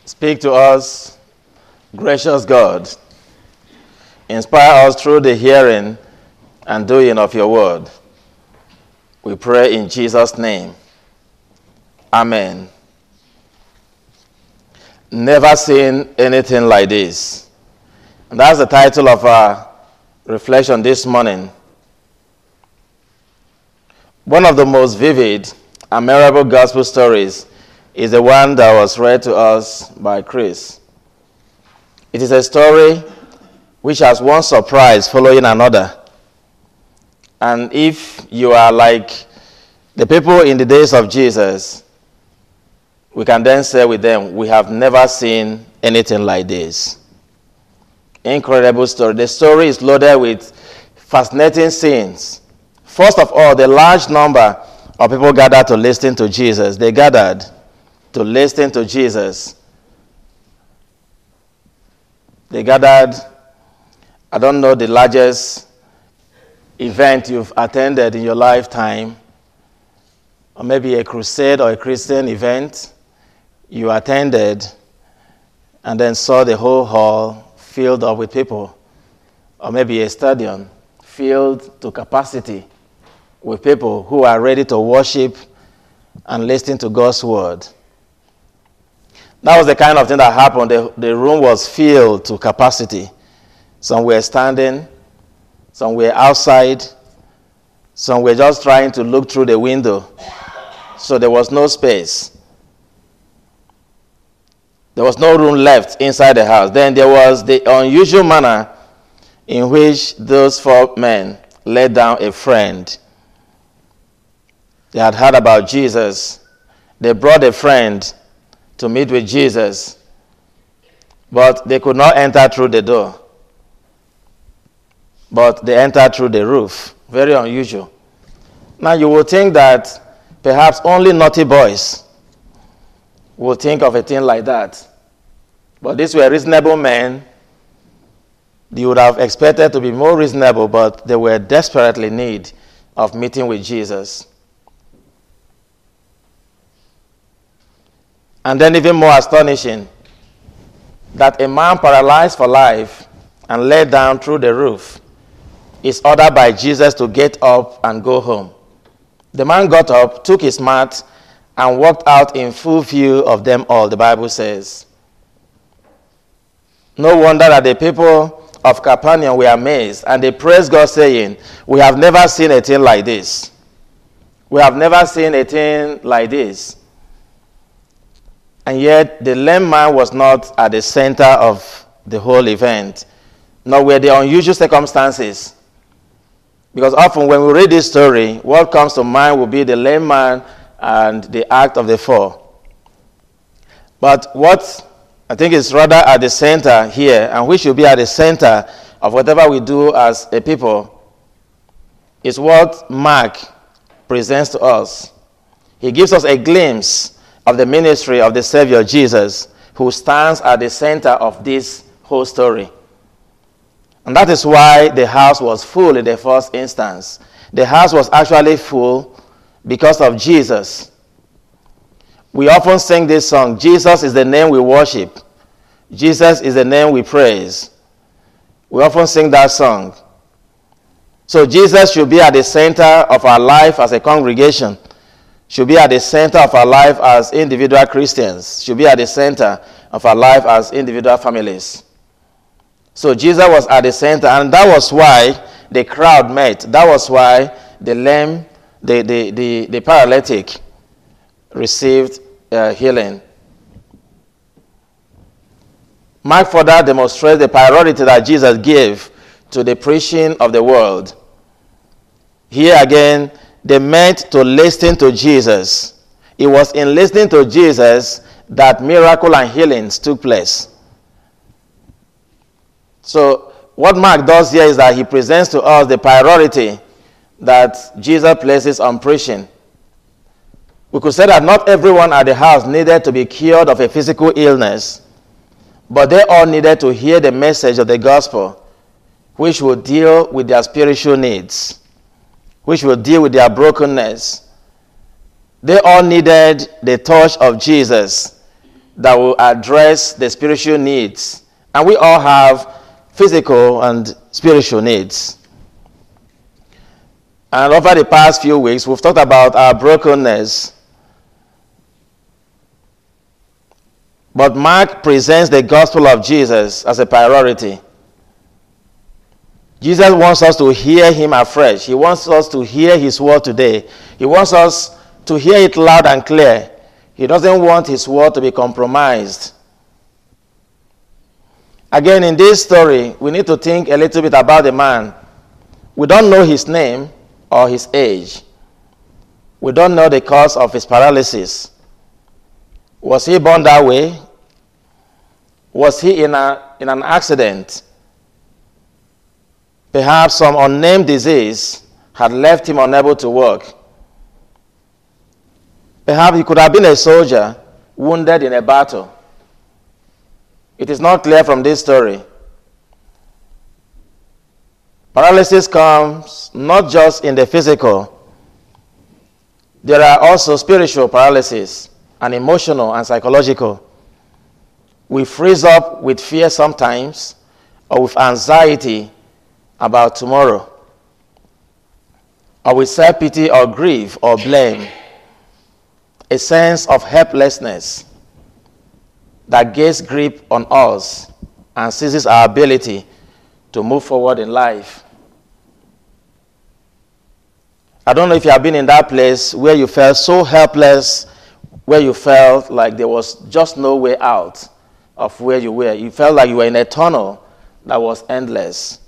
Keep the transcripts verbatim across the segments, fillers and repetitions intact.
Speak to us, gracious God. Inspire us through the hearing and doing of your word. We pray in Jesus' name. Amen. Never seen anything like this. And that's the title of our reflection this morning. One of the most vivid and memorable gospel stories is the one that was read to us by Chris. It is a story which has one surprise following another. And if you are like the people in the days of Jesus, we can then say with them, we have never seen anything like this. Incredible story. The story is loaded with fascinating scenes. First of all, the large number of people gathered to listen to Jesus. They gathered to listen to Jesus. They gathered, I don't know the largest event you've attended in your lifetime, or maybe a crusade or a Christian event you attended and then saw the whole hall filled up with people, or maybe a stadium filled to capacity with people who are ready to worship and listen to God's word. That was the kind of thing that happened. The, the room was filled to capacity. Some were standing, some were outside, some were just trying to look through the window. So there was no space. There was no room left inside the house. Then there was the unusual manner in which those four men laid down a friend. They had heard about Jesus. They brought a friend to meet with Jesus, but they could not enter through the door. But they entered through the roof. Very unusual. Now you would think that perhaps only naughty boys would think of a thing like that. But these were reasonable men. You would have expected to be more reasonable, but they were desperately in need of meeting with Jesus. And then even more astonishing, that a man paralyzed for life and laid down through the roof is ordered by Jesus to get up and go home. The man got up, took his mat, and walked out in full view of them all, the Bible says. No wonder that the people of Capernaum were amazed, and they praised God, saying, "We have never seen a thing like this. We have never seen a thing like this." And yet, the lame man was not at the center of the whole event, nor were the unusual circumstances. Because often when we read this story, what comes to mind will be the lame man and the act of the four. But what I think is rather at the center here, and we should be at the center of whatever we do as a people, is what Mark presents to us. He gives us a glimpse of the ministry of the Savior Jesus, who stands at the center of this whole story. And that is why the house was full in the first instance. The house was actually full because of Jesus. We often sing this song, Jesus is the name we worship. Jesus is the name we praise. We often sing that song. So Jesus should be at the center of our life as a congregation, should be at the center of our life as individual Christians, should be at the center of our life as individual families. So Jesus was at the center, and that was why the crowd met. That was why the lame, the, the, the, the paralytic received uh, healing. Mark further demonstrates the priority that Jesus gave to the preaching of the word. Here again, they met to listen to Jesus. It was in listening to Jesus that miracle and healings took place. So what Mark does here is that he presents to us the priority that Jesus places on preaching. We could say that not everyone at the house needed to be cured of a physical illness, but they all needed to hear the message of the gospel, which will deal with their spiritual needs, which will deal with their brokenness. They all needed the touch of Jesus, that will address the spiritual needs. And we all have physical and spiritual needs. And over the past few weeks, we've talked about our brokenness. But Mark presents the gospel of Jesus as a priority. Jesus wants us to hear him afresh. He wants us to hear his word today. He wants us to hear it loud and clear. He doesn't want his word to be compromised. Again, in this story, we need to think a little bit about the man. We don't know his name or his age. We don't know the cause of his paralysis. Was he born that way? Was he in, a, in an accident? Perhaps some unnamed disease had left him unable to walk. Perhaps he could have been a soldier wounded in a battle. It is not clear from this story. Paralysis comes not just in the physical. There are also spiritual paralysis and emotional and psychological. We freeze up with fear sometimes or with anxiety about tomorrow, or with self-pity or grief or blame, a sense of helplessness that gets grip on us and seizes our ability to move forward in life. I don't know if you have been in that place where you felt so helpless, where you felt like there was just no way out of where you were. You felt like you were in a tunnel that was endless.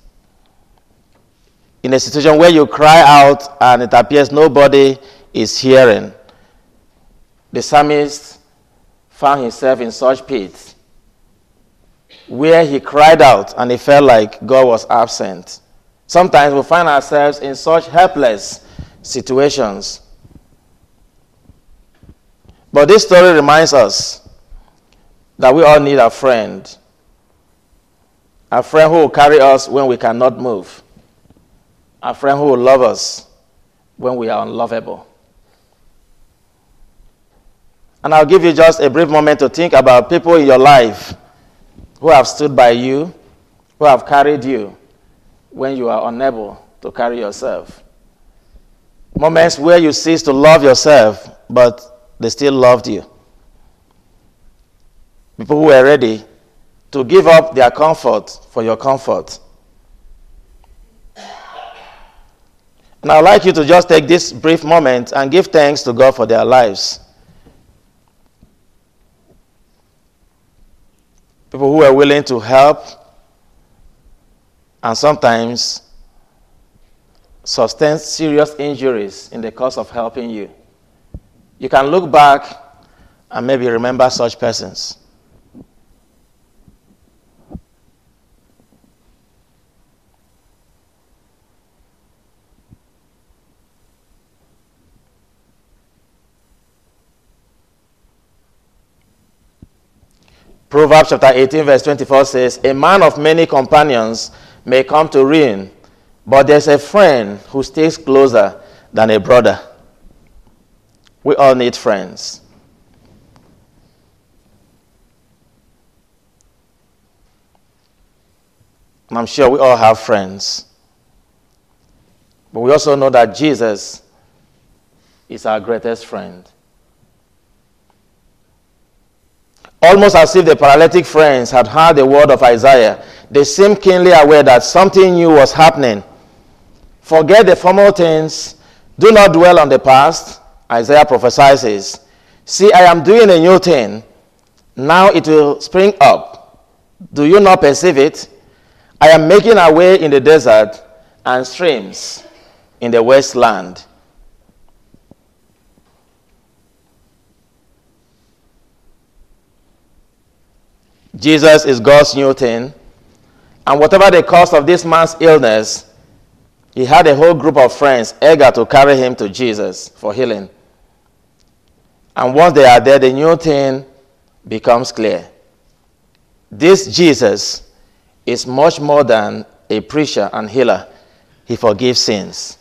In a situation where you cry out and it appears nobody is hearing. The psalmist found himself in such pits where he cried out and it felt like God was absent. Sometimes we find ourselves in such helpless situations. But this story reminds us that we all need a friend. A friend who will carry us when we cannot move. A friend who will love us when we are unlovable. And I'll give you just a brief moment to think about people in your life who have stood by you, who have carried you when you are unable to carry yourself. Moments where you cease to love yourself, but they still loved you. People who were ready to give up their comfort for your comfort. And I'd like you to just take this brief moment and give thanks to God for their lives. People who were willing to help and sometimes sustain serious injuries in the course of helping you. You can look back and maybe remember such persons. Proverbs chapter eighteen verse twenty-four says, "A man of many companions may come to ruin, but there's a friend who stays closer than a brother." We all need friends. And I'm sure we all have friends. But we also know that Jesus is our greatest friend. Almost as if the paralytic friends had heard the word of Isaiah, they seemed keenly aware that something new was happening. Forget the former things. Do not dwell on the past. Isaiah prophesies, "See, I am doing a new thing. Now it will spring up. Do you not perceive it? I am making a way in the desert and streams in the wasteland." Jesus is God's new thing. And whatever the cause of this man's illness, he had a whole group of friends eager to carry him to Jesus for healing. And once they are there, the new thing becomes clear. This Jesus is much more than a preacher and healer. He forgives sins.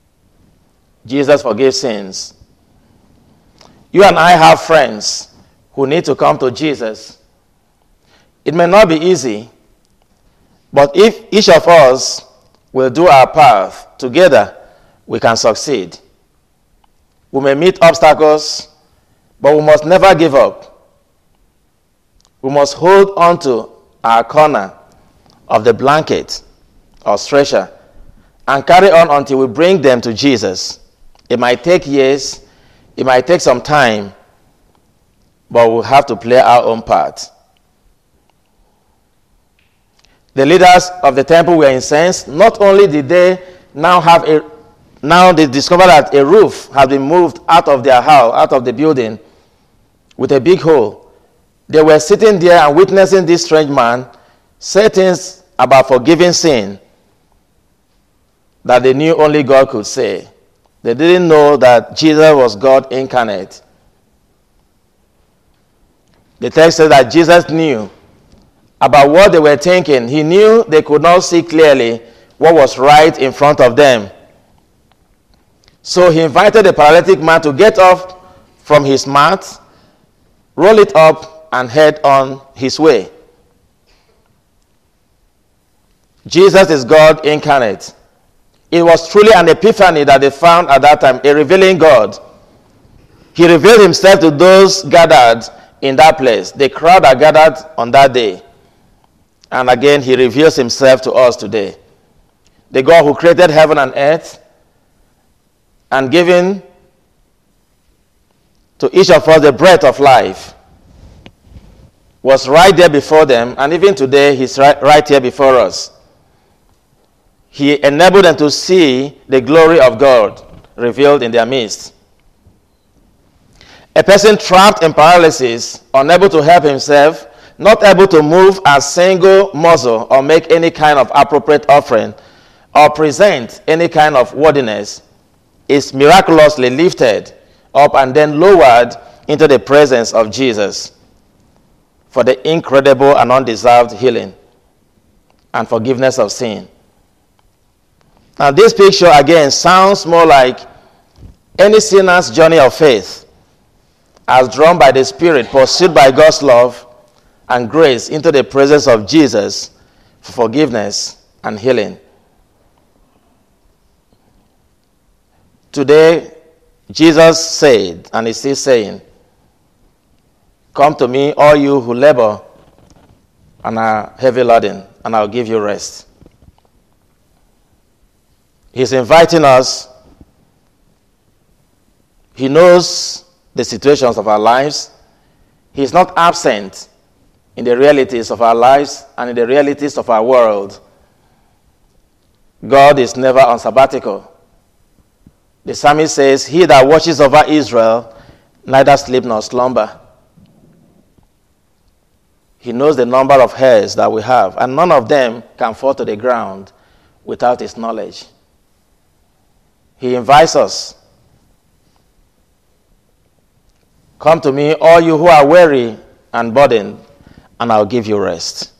Jesus forgives sins. You and I have friends who need to come to Jesus. It may not be easy, but if each of us will do our part, together we can succeed. We may meet obstacles, but we must never give up. We must hold on to our corner of the blanket or stretcher and carry on until we bring them to Jesus. It might take years, it might take some time, but we'll have to play our own part. The leaders of the temple were incensed. Not only did they now have a, now they discovered that a roof had been moved out of their house, out of the building, with a big hole. They were sitting there and witnessing this strange man say things about forgiving sin that they knew only God could say. They didn't know that Jesus was God incarnate. The text says that Jesus knew about what they were thinking. He knew they could not see clearly what was right in front of them. So he invited the paralytic man to get up from his mat, roll it up, and head on his way. Jesus is God incarnate. It was truly an epiphany that they found at that time, a revealing God. He revealed himself to those gathered in that place, the crowd that gathered on that day. And again, he reveals himself to us today. The God who created heaven and earth and given to each of us the breath of life was right there before them, and even today, he's right, right here before us. He enabled them to see the glory of God revealed in their midst. A person trapped in paralysis, unable to help himself, not able to move a single muscle or make any kind of appropriate offering or present any kind of worthiness, is miraculously lifted up and then lowered into the presence of Jesus for the incredible and undeserved healing and forgiveness of sin. Now, this picture again sounds more like any sinner's journey of faith as drawn by the Spirit, pursued by God's love and grace into the presence of Jesus for forgiveness and healing. Today, Jesus said, and is still saying, "Come to me, all you who labor and are heavy laden, and I'll give you rest." He's inviting us. He knows the situations of our lives. He's not absent in the realities of our lives and in the realities of our world. God is never on sabbatical. The psalmist says, "He that watches over Israel neither sleep nor slumber." He knows the number of hairs that we have, and none of them can fall to the ground without his knowledge. He invites us. "Come to me, all you who are weary and burdened, and I'll give you rest."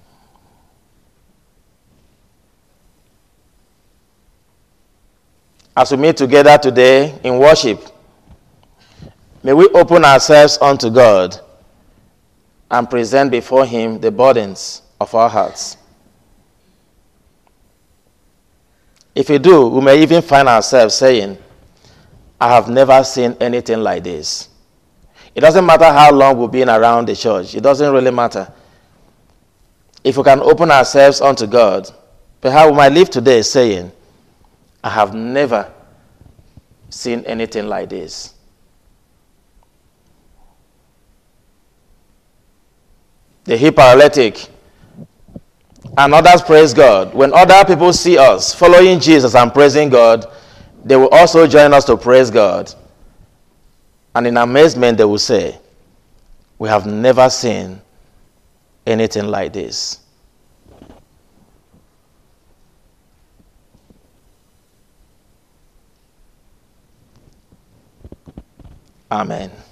As we meet together today in worship, may we open ourselves unto God and present before him the burdens of our hearts. If we do, we may even find ourselves saying, "I have never seen anything like this." It doesn't matter how long we've been around the church. It doesn't really matter. If we can open ourselves unto God, perhaps we might live today saying, "I have never seen anything like this." The hip paralytic and others praise God. When other people see us following Jesus and praising God, they will also join us to praise God. And in amazement, they will say, "We have never seen anything like this." Amen.